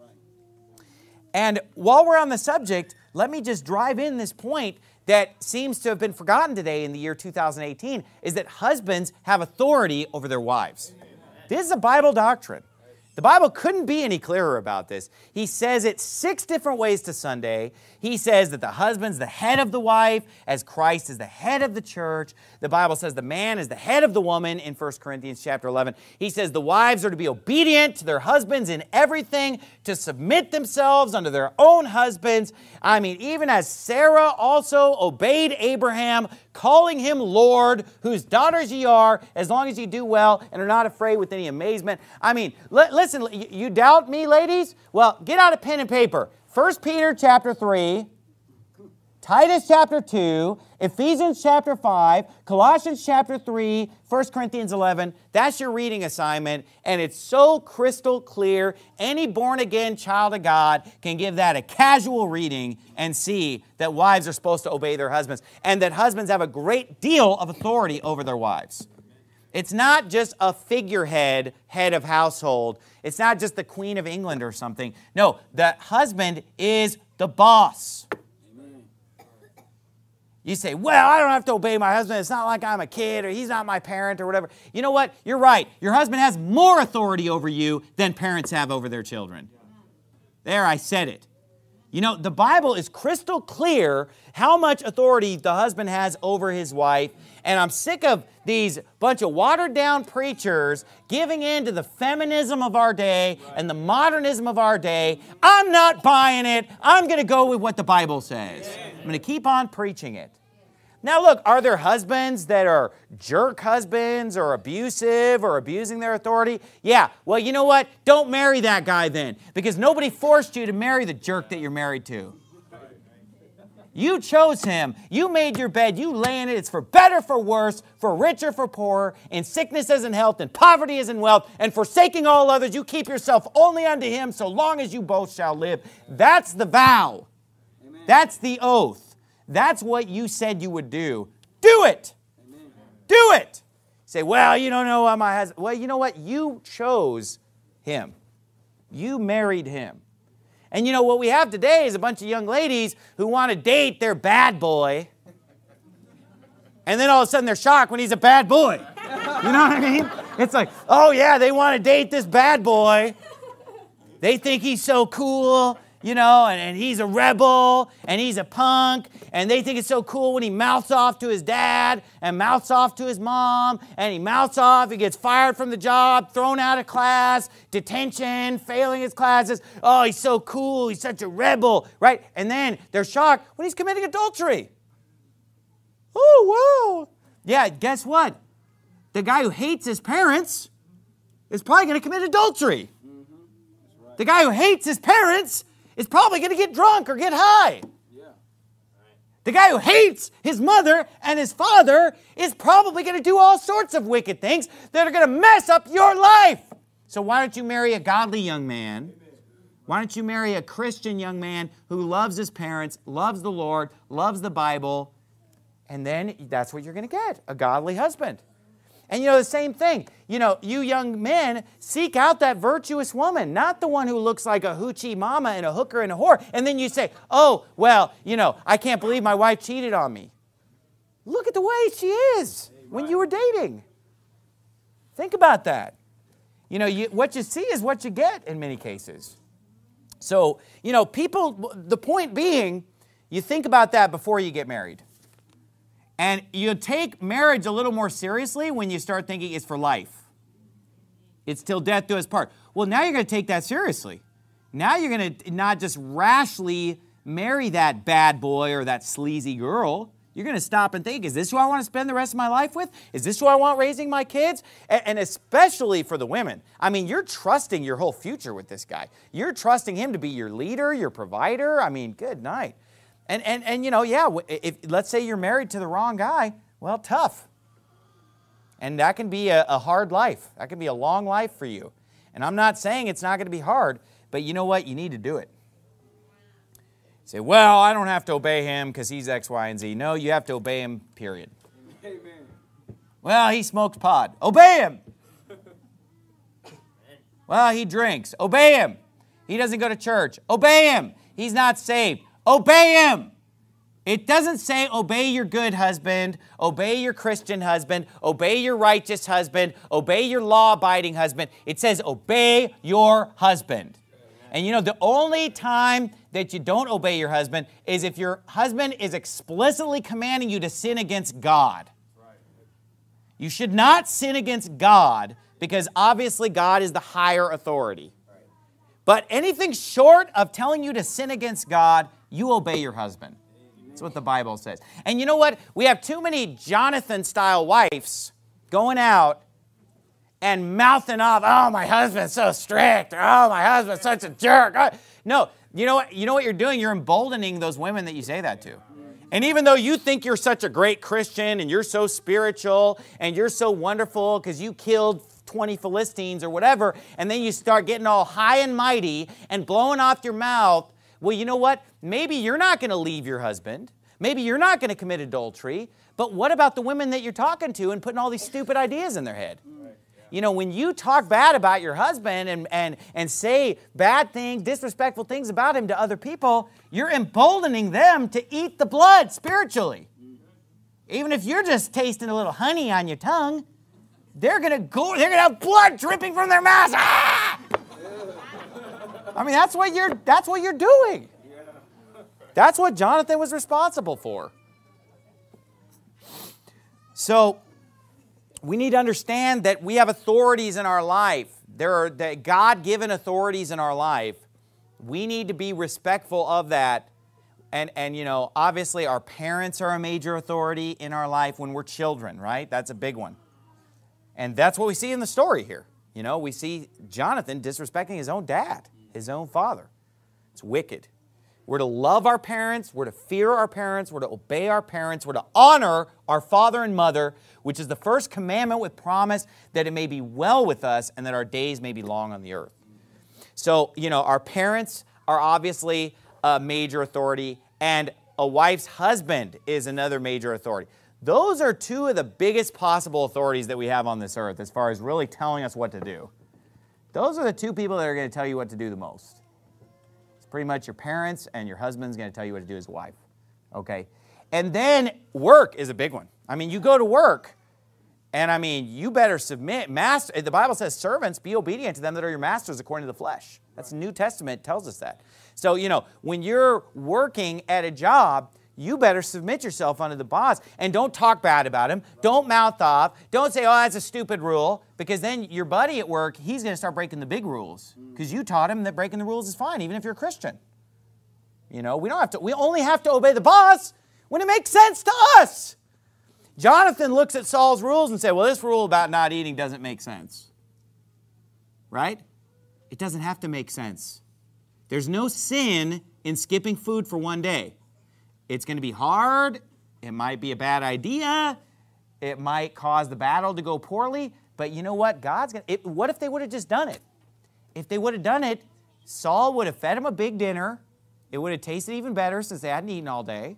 And while we're on the subject, let me just drive in this point that seems to have been forgotten today in the year two thousand eighteen, is that husbands have authority over their wives. This is a Bible doctrine. The Bible couldn't be any clearer about this. He says it six different ways to Sunday. He says that the husband's the head of the wife, as Christ is the head of the church. The Bible says the man is the head of the woman in First Corinthians chapter eleven. He says the wives are to be obedient to their husbands in everything, to submit themselves unto their own husbands. I mean, even as Sarah also obeyed Abraham, calling him Lord, whose daughters ye are, as long as ye do well and are not afraid with any amazement. I mean, let, listen, you doubt me, ladies? Well, get out a pen and paper. First Peter chapter three, Titus chapter two, Ephesians chapter five, Colossians chapter three, First Corinthians eleven. That's your reading assignment, and it's so crystal clear. Any born-again child of God can give that a casual reading and see that wives are supposed to obey their husbands, and that husbands have a great deal of authority over their wives. It's not just a figurehead, head of household. It's not just the Queen of England or something. No, the husband is the boss. Amen. You say, well, I don't have to obey my husband. It's not like I'm a kid or he's not my parent or whatever. You know what? You're right. Your husband has more authority over you than parents have over their children. There, I said it. You know, the Bible is crystal clear how much authority the husband has over his wife. And I'm sick of these bunch of watered-down preachers giving in to the feminism of our day and the modernism of our day. I'm not buying it. I'm going to go with what the Bible says. I'm going to keep on preaching it. Now look, are there husbands that are jerk husbands or abusive or abusing their authority? Yeah, well, you know what? Don't marry that guy then, because nobody forced you to marry the jerk that you're married to. You chose him. You made your bed. You lay in it. It's for better, for worse, for richer, for poorer, in sickness as in health, in poverty as in wealth, and forsaking all others, you keep yourself only unto him so long as you both shall live. That's the vow. Amen. That's the oath. That's what you said you would do. Do it. Amen. Do it. Say, well, you don't know what my husband. Well, you know what? You chose him. You married him. And you know what we have today is a bunch of young ladies who want to date their bad boy. And then all of a sudden they're shocked when he's a bad boy. You know what I mean? It's like, oh yeah, they want to date this bad boy. They think he's so cool. You know, and, and he's a rebel, and he's a punk, and they think it's so cool when he mouths off to his dad, and mouths off to his mom, and he mouths off, he gets fired from the job, thrown out of class, detention, failing his classes. Oh, he's so cool, he's such a rebel, right? And then they're shocked when he's committing adultery. Oh, wow. Yeah, guess what? the guy who hates his parents is probably going to commit adultery. Mm-hmm. Right. The guy who hates his parents is probably going to get drunk or get high. Yeah. Right. The guy who hates his mother and his father is probably going to do all sorts of wicked things that are going to mess up your life. So why don't you marry a godly young man? Amen. Why don't you marry a Christian young man who loves his parents, loves the Lord, loves the Bible, and then that's what you're going to get, a godly husband. And you know, the same thing, you know, you young men, seek out that virtuous woman, not the one who looks like a hoochie mama and a hooker and a whore. And then you say, oh, well, you know, I can't believe my wife cheated on me. Look at the way she is when you were dating. Think about that. You know, you, what you see is what you get in many cases. So, you know, people, the point being, you think about that before you get married. And you take marriage a little more seriously when you start thinking it's for life. It's till death do us part. Well, now you're going to take that seriously. Now you're going to not just rashly marry that bad boy or that sleazy girl. You're going to stop and think, is this who I want to spend the rest of my life with? Is this who I want raising my kids? And especially for the women. I mean, you're trusting your whole future with this guy. You're trusting him to be your leader, your provider. I mean, good night. And, and, and you know, yeah, if, let's say you're married to the wrong guy, well, tough. And that can be a, a hard life. That can be a long life for you. And I'm not saying it's not going to be hard, but you know what? You need to do it. You say, well, I don't have to obey him because he's X, Y, and Z. No, you have to obey him, period. Amen. Well, he smokes pot. Obey him. Well, he drinks. Obey him. He doesn't go to church. Obey him. He's not saved. Obey him. It doesn't say obey your good husband, obey your Christian husband, obey your righteous husband, obey your law-abiding husband. It says obey your husband. And you know, the only time that you don't obey your husband is if your husband is explicitly commanding you to sin against God. You should not sin against God because obviously God is the higher authority. But anything short of telling you to sin against God, you obey your husband. That's what the Bible says. And you know what? We have too many Jonathan-style wives going out and mouthing off, oh, my husband's so strict, or, oh, my husband's such a jerk. Oh. No, you know what? You know what you're doing? You're emboldening those women that you say that to. And even though you think you're such a great Christian and you're so spiritual and you're so wonderful because you killed twenty Philistines or whatever, and then you start getting all high and mighty and blowing off your mouth, well, you know what? Maybe you're not going to leave your husband. Maybe you're not going to commit adultery. But what about the women that you're talking to and putting all these stupid ideas in their head? Right. Yeah. You know, when you talk bad about your husband and, and, and say bad things, disrespectful things about him to other people, you're emboldening them to eat the blood spiritually. Mm-hmm. Even if you're just tasting a little honey on your tongue, they're going to go, they're going to have blood dripping from their mouths. Ah! I mean, that's what you're, that's what you're doing. That's what Jonathan was responsible for. So, we need to understand that we have authorities in our life. There are the God-given authorities in our life. We need to be respectful of that. And, and, you know, obviously our parents are a major authority in our life when we're children, right? That's a big one. And that's what we see in the story here. You know, we see Jonathan disrespecting his own dad, his own father. It's wicked. We're to love our parents. We're to fear our parents. We're to obey our parents. We're to honor our father and mother, which is the first commandment with promise that it may be well with us and that our days may be long on the earth. So, you know, our parents are obviously a major authority, and a wife's husband is another major authority. Those are two of the biggest possible authorities that we have on this earth as far as really telling us what to do. Those are the two people that are going to tell you what to do the most. It's pretty much your parents, and your husband's going to tell you what to do as a wife. Okay? And then work is a big one. I mean, you go to work, and I mean, you better submit. Master, the Bible says, servants, be obedient to them that are your masters according to the flesh. That's the New Testament tells us that. So, you know, when you're working at a job, you better submit yourself unto the boss. And don't talk bad about him. Don't mouth off. Don't say, oh, that's a stupid rule. Because then your buddy at work, he's going to start breaking the big rules. Because you taught him that breaking the rules is fine, even if you're a Christian. You know, we don't have to, we only have to obey the boss when it makes sense to us. Jonathan looks at Saul's rules and says, well, this rule about not eating doesn't make sense. Right? It doesn't have to make sense. There's no sin in skipping food for one day. It's going to be hard. It might be a bad idea. It might cause the battle to go poorly. But you know what? God's going to... What if they would have just done it? If they would have done it, Saul would have fed him a big dinner. It would have tasted even better since they hadn't eaten all day.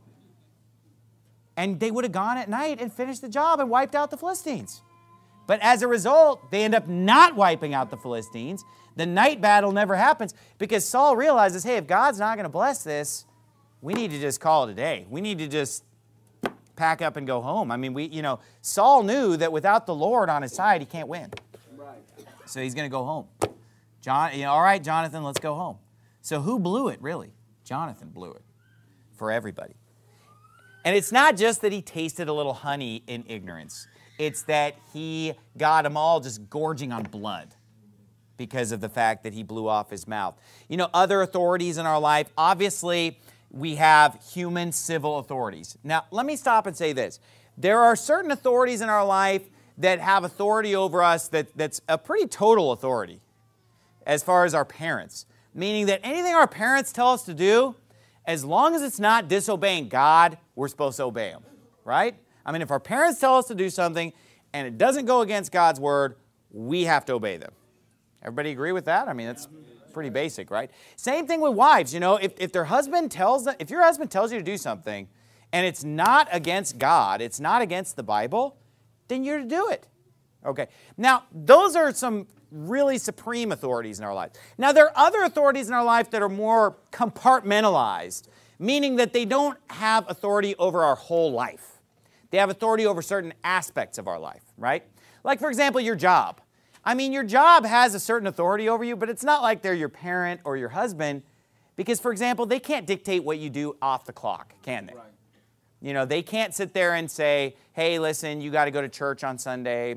And they would have gone at night and finished the job and wiped out the Philistines. But as a result, they end up not wiping out the Philistines. The night battle never happens because Saul realizes, hey, if God's not going to bless this, we need to just call it a day. We need to just pack up and go home. I mean, we, you know, Saul knew that without the Lord on his side, he can't win. Right. So he's going to go home. John, you know, all right, Jonathan, let's go home. So who blew it, really? Jonathan blew it for everybody. And it's not just that he tasted a little honey in ignorance. It's that he got them all just gorging on blood because of the fact that he blew off his mouth. You know, other authorities in our life, obviously, we have human civil authorities. Now, let me stop and say this. There are certain authorities in our life that have authority over us that, that's a pretty total authority as far as our parents. Meaning that anything our parents tell us to do, as long as it's not disobeying God, we're supposed to obey them, right? I mean, if our parents tell us to do something and it doesn't go against God's word, we have to obey them. Everybody agree with that? I mean, that's pretty basic, right? Same thing with wives. You know, if, if their husband tells them, if your husband tells you to do something and it's not against God, it's not against the Bible, then you're to do it. Okay. Now, those are some really supreme authorities in our life. Now, there are other authorities in our life that are more compartmentalized, meaning that they don't have authority over our whole life. They have authority over certain aspects of our life, right? Like, for example, your job. I mean, your job has a certain authority over you, but it's not like they're your parent or your husband because, for example, they can't dictate what you do off the clock, can they? Right. You know, they can't sit there and say, hey, listen, you got to go to church on Sunday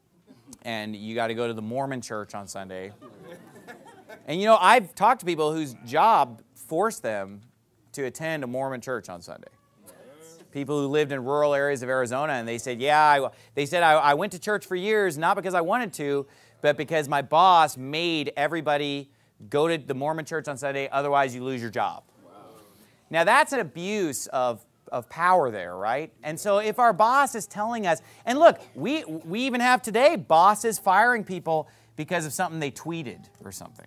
and you got to go to the Mormon church on Sunday. And, you know, I've talked to people whose job forced them to attend a Mormon church on Sunday. People who lived in rural areas of Arizona, and they said, yeah, I, they said, I, I went to church for years, not because I wanted to, but because my boss made everybody go to the Mormon church on Sunday, otherwise you lose your job. Wow. Now, that's an abuse of, of power there, right? And so if our boss is telling us, and look, we, we even have today bosses firing people because of something they tweeted or something.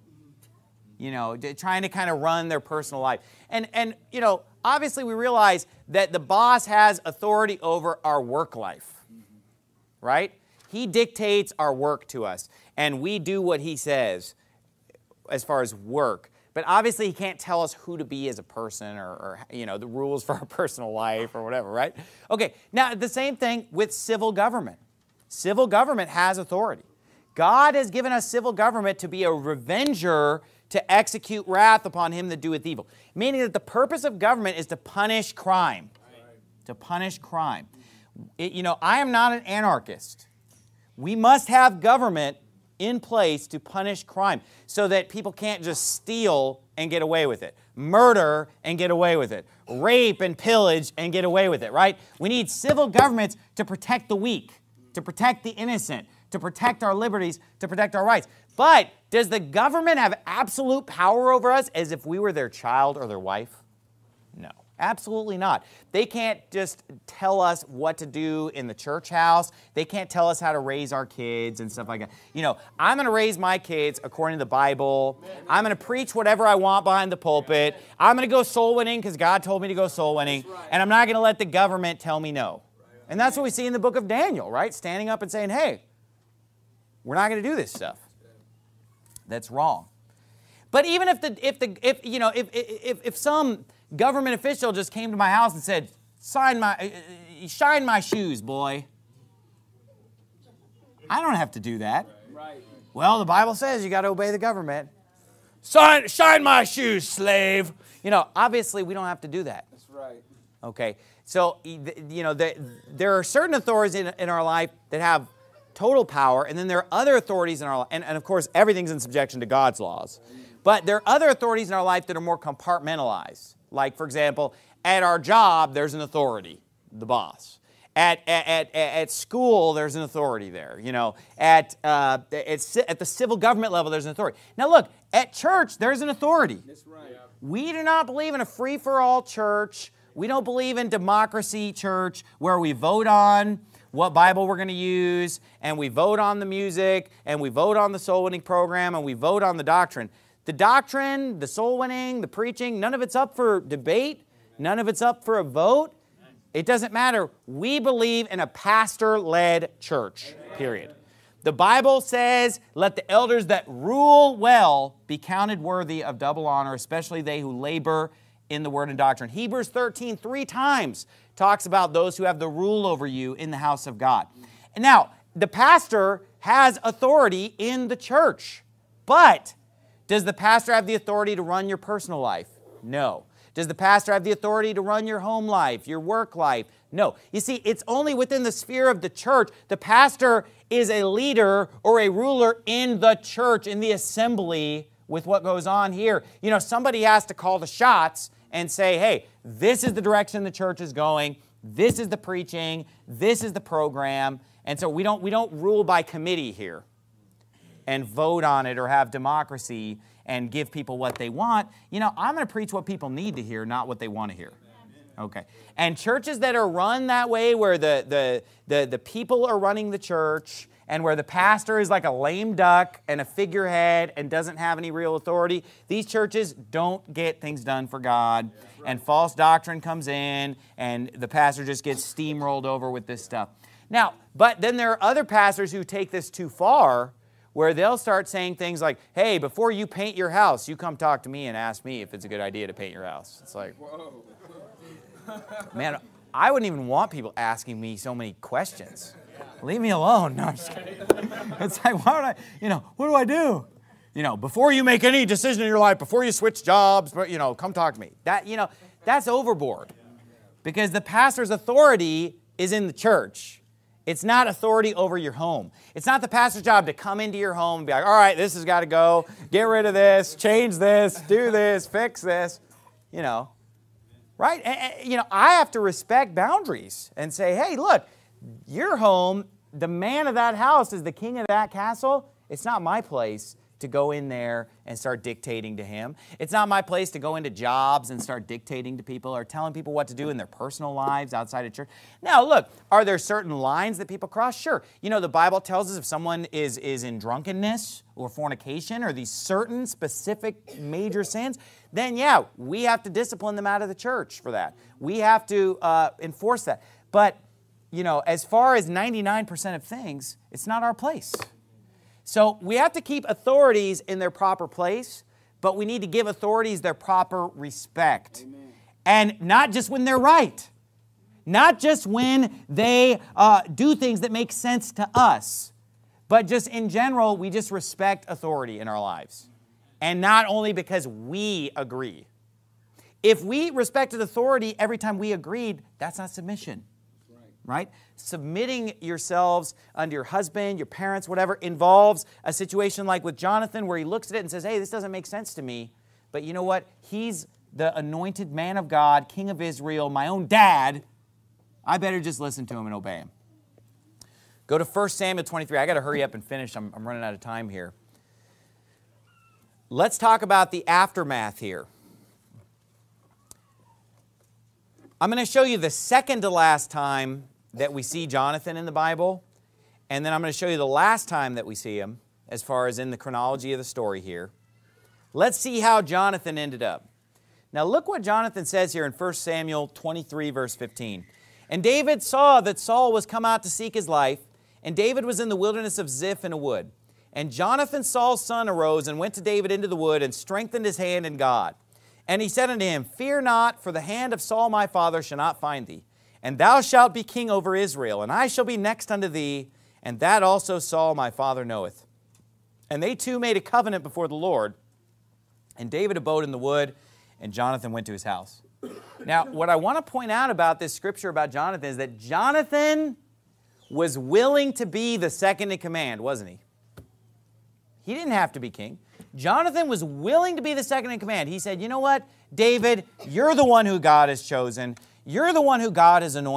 You know, trying to kind of run their personal life. And, and, you know, obviously we realize that the boss has authority over our work life, right? He dictates our work to us, and we do what he says as far as work. But obviously he can't tell us who to be as a person or, or you know, the rules for our personal life or whatever, right? Okay, now the same thing with civil government. Civil government has authority. God has given us civil government to be a revenger to execute wrath upon him that doeth evil. Meaning that the purpose of government is to punish crime. Right. To punish crime. It, you know, I am not an anarchist. We must have government in place to punish crime so that people can't just steal and get away with it. Murder and get away with it. Rape and pillage and get away with it, right? We need civil governments to protect the weak, to protect the innocent, to protect our liberties, to protect our rights. But does the government have absolute power over us as if we were their child or their wife? No, absolutely not. They can't just tell us what to do in the church house. They can't tell us how to raise our kids and stuff like that. You know, I'm going to raise my kids according to the Bible. I'm going to preach whatever I want behind the pulpit. I'm going to go soul winning because God told me to go soul winning. And I'm not going to let the government tell me no. And that's what we see in the book of Daniel, right? Standing up and saying, hey, we're not going to do this stuff. That's wrong. But even if the if the if you know if if if some government official just came to my house and said, "Sign my uh, shine my shoes, boy," I don't have to do that. Right. Well, the Bible says you got to obey the government. Sign, shine my shoes, slave. You know, obviously we don't have to do that. That's right. Okay. So you know, the, there are certain authorities in, in our life that have total power, and then there are other authorities in our life, and, and of course everything's in subjection to God's laws. But there are other authorities in our life that are more compartmentalized. Like, for example, at our job, there's an authority, the boss. At, at, at, at school, there's an authority there. You know, at, uh, at, at the civil government level, there's an authority. Now look, at church, there's an authority. That's right. We do not believe in a free-for-all church. We don't believe in democracy church where we vote on what Bible we're going to use, and we vote on the music, and we vote on the soul winning program, and we vote on the doctrine. The doctrine, the soul winning, the preaching, none of it's up for debate. None of it's up for a vote. It doesn't matter. We believe in a pastor-led church, period. The Bible says, let the elders that rule well be counted worthy of double honor, especially they who labor in the word and doctrine. Hebrews thirteen, three times talks about those who have the rule over you in the house of God. And now, the pastor has authority in the church, but does the pastor have the authority to run your personal life? No. Does the pastor have the authority to run your home life, your work life? No. You see, it's only within the sphere of the church. The pastor is a leader or a ruler in the church, in the assembly, with what goes on here. You know, somebody has to call the shots and say, hey, this is the direction the church is going. This is the preaching. This is the program. And so we don't, we don't rule by committee here and vote on it or have democracy and give people what they want. You know, I'm going to preach what people need to hear, not what they want to hear. Okay. And churches that are run that way, where the, the, the, the people are running the church and where the pastor is like a lame duck and a figurehead and doesn't have any real authority, these churches don't get things done for God. And false doctrine comes in and the pastor just gets steamrolled over with this stuff. Now, but then there are other pastors who take this too far, where they'll start saying things like, hey, before you paint your house, you come talk to me and ask me if it's a good idea to paint your house. It's like, man, I wouldn't even want people asking me so many questions. Leave me alone. No, I'm just kidding. It's like, why would I, you know, what do I do? You know, before you make any decision in your life, before you switch jobs, you know, come talk to me. That, you know, that's overboard. Because the pastor's authority is in the church. It's not authority over your home. It's not the pastor's job to come into your home and be like, all right, this has got to go. Get rid of this, change this, do this, fix this. You know, right? And, and, you know, I have to respect boundaries and say, hey, look, your home, the man of that house is the king of that castle. It's not my place to go in there and start dictating to him. It's not my place to go into jobs and start dictating to people or telling people what to do in their personal lives outside of church. Now, look, are there certain lines that people cross? Sure. You know, the Bible tells us if someone is, is in drunkenness or fornication or these certain specific major sins, then yeah, we have to discipline them out of the church for that. We have to uh, enforce that. But, you know, as far as ninety-nine percent of things, it's not our place. So we have to keep authorities in their proper place, but we need to give authorities their proper respect. Amen. And not just when they're right. Not just when they uh, do things that make sense to us, but just in general, we just respect authority in our lives. And not only because we agree. If we respected authority every time we agreed, that's not submission. Right? Submitting yourselves unto your husband, your parents, whatever, involves a situation like with Jonathan where he looks at it and says, hey, this doesn't make sense to me. But you know what? He's the anointed man of God, king of Israel, my own dad. I better just listen to him and obey him. Go to First Samuel twenty-three. I got to hurry up and finish. I'm, I'm running out of time here. Let's talk about the aftermath here. I'm going to show you the second to last time that we see Jonathan in the Bible, and then I'm going to show you the last time that we see him as far as in the chronology of the story here. Let's see how Jonathan ended up. Now look what Jonathan says here in First Samuel twenty-three, verse fifteen. And David saw that Saul was come out to seek his life, and David was in the wilderness of Ziph in a wood. And Jonathan, Saul's son, arose and went to David into the wood and strengthened his hand in God. And he said unto him, fear not, for the hand of Saul my father shall not find thee. And thou shalt be king over Israel, and I shall be next unto thee, and that also Saul my father knoweth. And they two made a covenant before the Lord, and David abode in the wood, and Jonathan went to his house. Now, what I want to point out about this scripture about Jonathan is that Jonathan was willing to be the second in command, wasn't he? He didn't have to be king. Jonathan was willing to be the second in command. He said, you know what, David, you're the one who God has chosen. You're the one who God has anointed.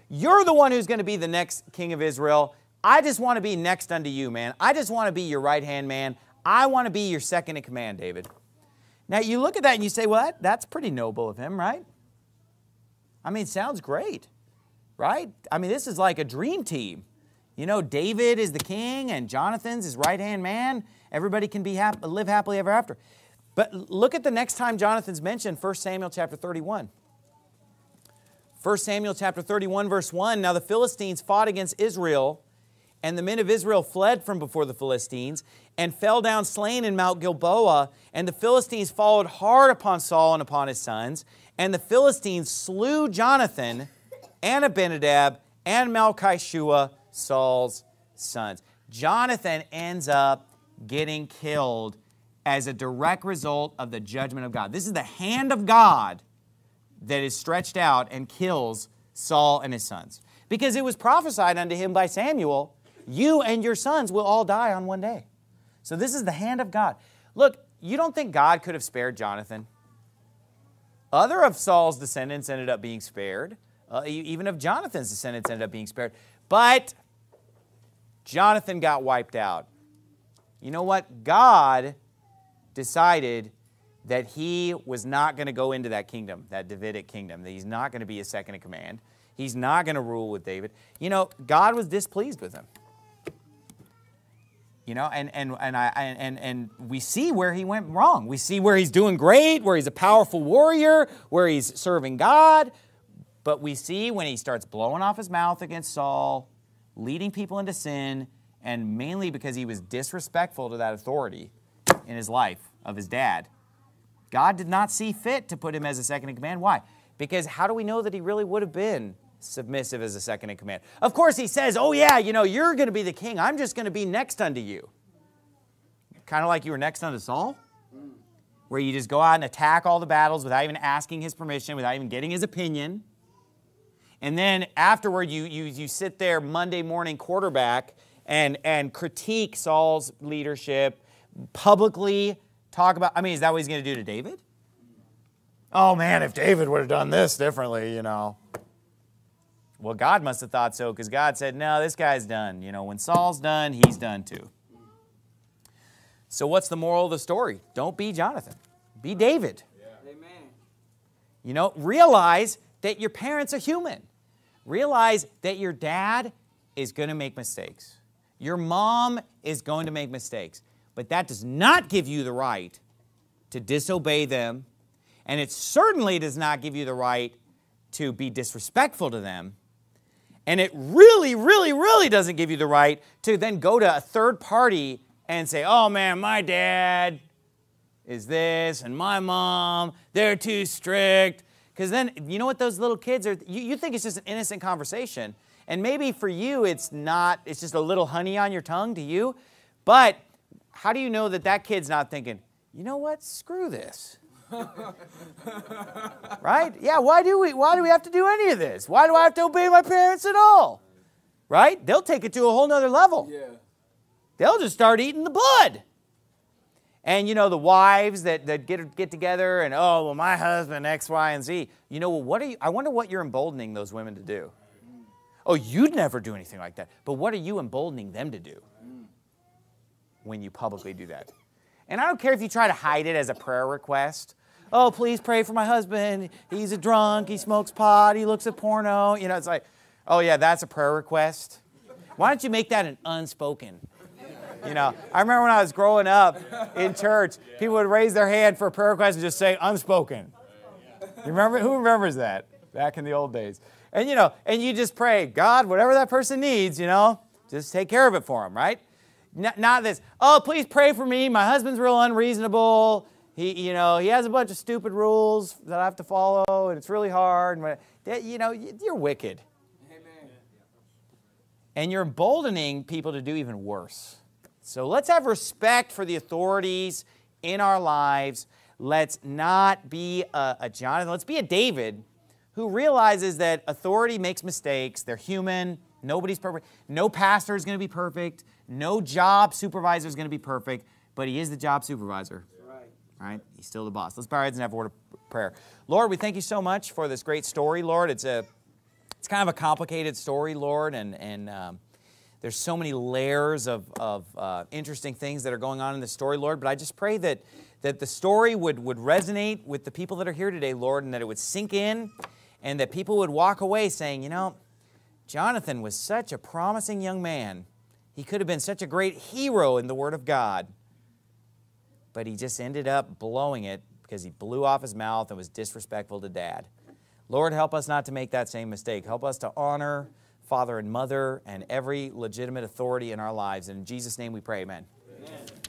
You're the one who's going to be the next king of Israel. I just want to be next unto you, man. I just want to be your right-hand man. I want to be your second in command, David. Now, you look at that and you say, well, that, that's pretty noble of him, right? I mean, it sounds great, right? I mean, this is like a dream team. You know, David is the king and Jonathan's his right-hand man. Everybody can be happy, live happily ever after. But look at the next time Jonathan's mentioned, First Samuel chapter thirty-one. First Samuel chapter thirty-one, verse one, now the Philistines fought against Israel, and the men of Israel fled from before the Philistines, and fell down slain in Mount Gilboa, and the Philistines followed hard upon Saul and upon his sons, and the Philistines slew Jonathan and Abinadab and Malchishua, Saul's sons. Jonathan ends up getting killed as a direct result of the judgment of God. This is the hand of God that is stretched out and kills Saul and his sons. Because it was prophesied unto him by Samuel, you and your sons will all die on one day. So this is the hand of God. Look, you don't think God could have spared Jonathan? Other of Saul's descendants ended up being spared. Uh, even of Jonathan's descendants ended up being spared. But Jonathan got wiped out. You know what? God decided that he was not going to go into that kingdom, that Davidic kingdom, that he's not going to be a second in command. He's not going to rule with David. You know, God was displeased with him. You know, and, and, and, I, and, and we see where he went wrong. We see where he's doing great, where he's a powerful warrior, where he's serving God. But we see when he starts blowing off his mouth against Saul, leading people into sin, and mainly because he was disrespectful to that authority in his life of his dad. God did not see fit to put him as a second in command. Why? Because how do we know that he really would have been submissive as a second in command? Of course he says, oh yeah, you know, you're going to be the king. I'm just going to be next unto you. Kind of like you were next unto Saul, where you just go out and attack all the battles without even asking his permission, without even getting his opinion. And then afterward, you, you, you sit there Monday morning quarterback and, and critique Saul's leadership, publicly talk about, I mean, is that what he's going to do to David? Oh man, if David would have done this differently, you know. Well, God must have thought so, because God said, no, this guy's done. You know, when Saul's done, he's done too. So what's the moral of the story? Don't be Jonathan. Be David. Yeah. Amen. You know, realize that your parents are human. Realize that your dad is going to make mistakes. Your mom is going to make mistakes. But that does not give you the right to disobey them. And it certainly does not give you the right to be disrespectful to them. And it really, really, really doesn't give you the right to then go to a third party and say, oh man, my dad is this, and my mom, they're too strict. Because then, you know what those little kids are, you, you think it's just an innocent conversation. And maybe for you, it's not, it's just a little honey on your tongue to you. But how do you know that that kid's not thinking, you know what, screw this? Right? Yeah, why do we why do we have to do any of this? Why do I have to obey my parents at all? Right? They'll take it to a whole nother level. Yeah. They'll just start eating the blood. And you know, the wives that, that get, get together and, oh, well, my husband, X, Y, and Z. You know, well, what are you, I wonder what you're emboldening those women to do. Oh, you'd never do anything like that. But what are you emboldening them to do when you publicly do that? And I don't care if you try to hide it as a prayer request. Oh, please pray for my husband. He's a drunk. He smokes pot. He looks at porno. You know, it's like, oh, yeah, that's a prayer request. Why don't you make that an unspoken? You know, I remember when I was growing up in church, people would raise their hand for a prayer request and just say unspoken. You remember? Who remembers that back in the old days? And, you know, and you just pray, God, whatever that person needs, you know, just take care of it for them, right? Not, not this, oh, please pray for me. My husband's real unreasonable. He, you know, he has a bunch of stupid rules that I have to follow, and it's really hard. And, you know, you're wicked. Amen. And you're emboldening people to do even worse. So let's have respect for the authorities in our lives. Let's not be a, a Jonathan. Let's be a David who realizes that authority makes mistakes. They're human. Nobody's perfect. No pastor is going to be perfect. No job supervisor is going to be perfect. But he is the job supervisor. Right. Right? He's still the boss. Let's bow our heads and have a word of prayer. Lord, we thank you so much for this great story. Lord, it's a, It's kind of a complicated story, Lord, and, and um, there's so many layers of, of uh, interesting things that are going on in the story, Lord, but I just pray that, that the story would, would resonate with the people that are here today, Lord, and that it would sink in, and that people would walk away saying, you know, Jonathan was such a promising young man. He could have been such a great hero in the Word of God, but he just ended up blowing it because he blew off his mouth and was disrespectful to Dad. Lord, help us not to make that same mistake. Help us to honor father and mother and every legitimate authority in our lives. And in Jesus' name we pray, amen. Amen.